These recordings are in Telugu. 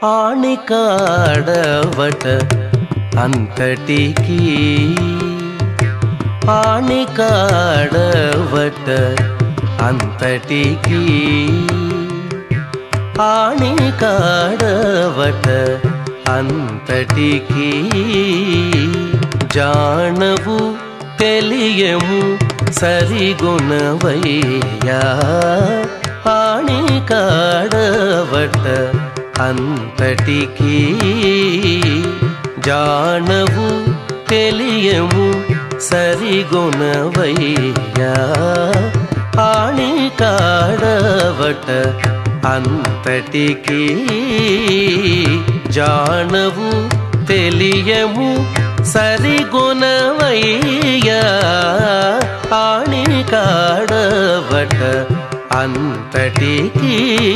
ఆణికాడవట అంతటికి ఆణికాడవట అంతటికి ఆణికాడవట అంతటికి జానవు తెలియము సరిగుణవయ్యా ఆణికాడవట అంతటికి జానవు తెలియము సరిగుణవయ్యా ఆణికాడవట అంతటికి జానవు తెలియము సరిగుణవయ్యా ఆణికాడవట అంతటికి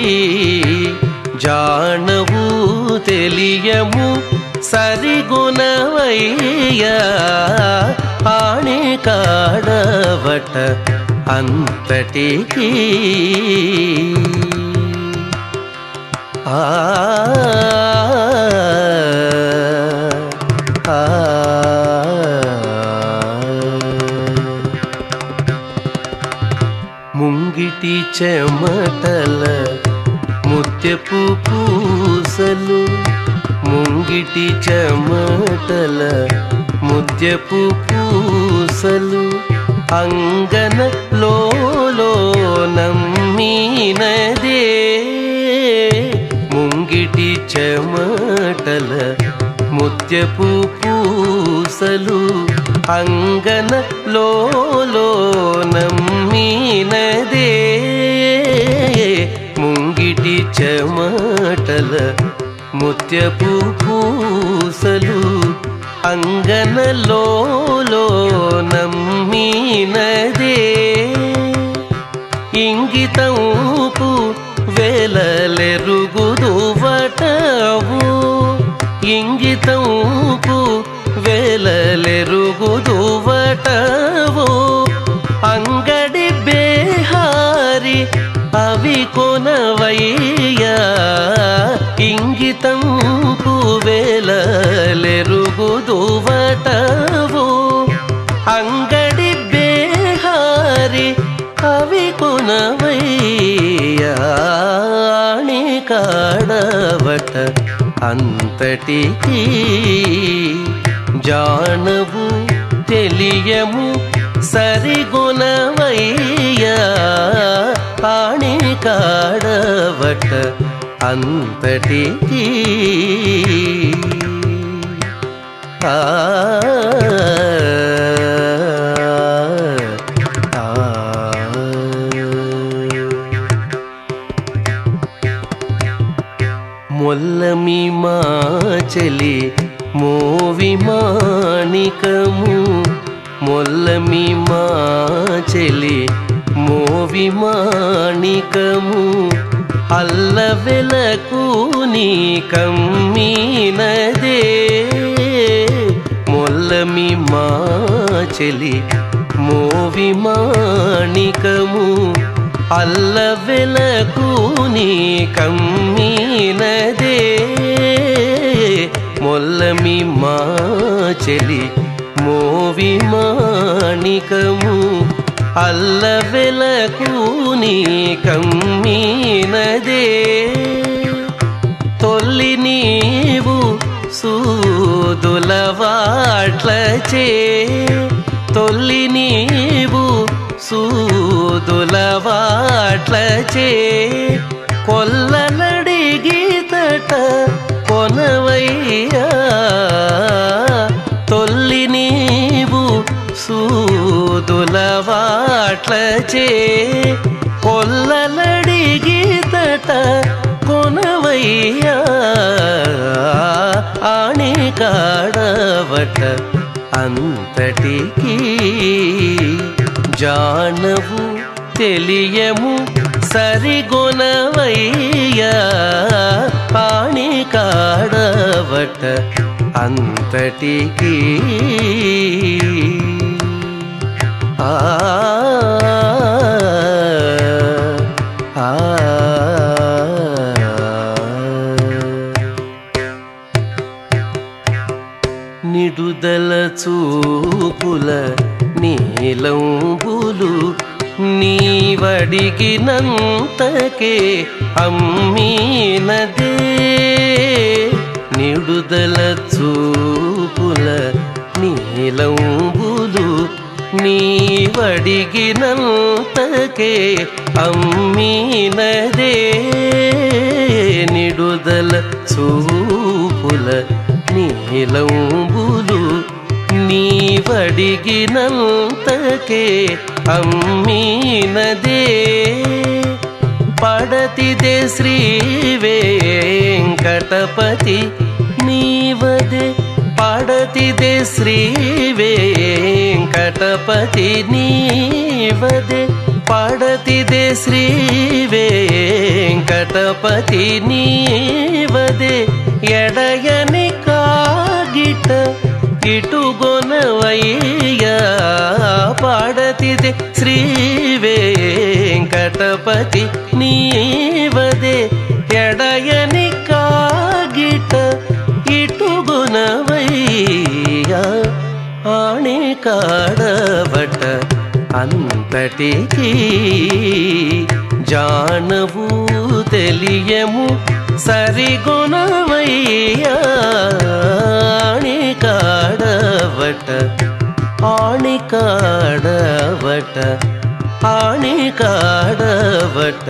జానవు తెలియము సరిగుణవయ్యా ఆణికాడవట అంతటికి ముంగిటి చెమటల ముత్యపు పూసలు ముంగిటి చెమటల ముత్యపు పూసలు అంగన లోలో నమ్మినదే ముంగిటి చెమటల ముత్యపు పూసలు అంగన లోలో నమ్మినదే ముంగిటి చెమటల ముత్యపు పూసలు అంగనలో నమ్మినదే ఇంగితంపు వేలలెరుగుదువటవు ఇంగితంపు వేలలెరుగుదువటవు అంగడి బేహారి అవి కొనవయ్యా ఇంగితంపు వేలలెరుగుదువటవు అంగడి బేహారి అవి కొనవయ్యా ఆణికాడవట అంతటికి జానవు తెలియము సరిగుణవయ్యా ఆణికాడవట అంతటికి మొల్లమి మాచెలి మోవి మాణికము మొల్లమి మాచెలి మోవి మాణికము అల్లవెలకు నీ కమ్మినదే మొల్లమి మాచెలి మోవి మాణికము అల్లవెలకు నీ కమ్మినదే మొల్లమి మాచెలి మోవి మాణికము అల్లవెలకు నీ కమ్మినదే తొల్లి నీవు సూదులవాట్లచే తొల్లి నీవు సూదులవాట్లచే కొల్లలడిగితట కొనవయ్యా తొల్లి నీవు సూదులవాట్లచే కొల్లలడిగితట కొనవయ్యా ఆణికాడవట అంతటికి జానవు తెలియము సరిగుణవయ్యా ఆణికాడవట అంతటికి ఆ ఆ చూపుల నీలంబులు నీవడిగినంతకే అమ్మీనదే నిడుదల చూపుల నీలంబులు నీవడిగినంతకే అమ్మీనదే నిడుదల చూపుల నీలంబులు నీవడిగినంతకే అమ్మీనదే పడతిదే శ్రీ వెంకటపతి నీవదే పడతిదే శ్రీ వెంకటపతి నీవదే పడతిదే శ్రీ వెంకటపతి నీవదే ఎడయని కాగిట ఇటుగొనవయ్యా పాడతిదే శ్రీ వెంకటపతి నీవదే ఎడయని కాగిట ఇటుగొనవయ్యా ఆణి కాడబట అంతటికి జానవు తెలియము సరిగొనవయ్యా ఆణి కాడబట ఆణి కాడబట ఆణి కాడబట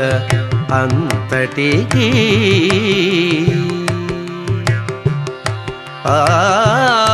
అంతటికి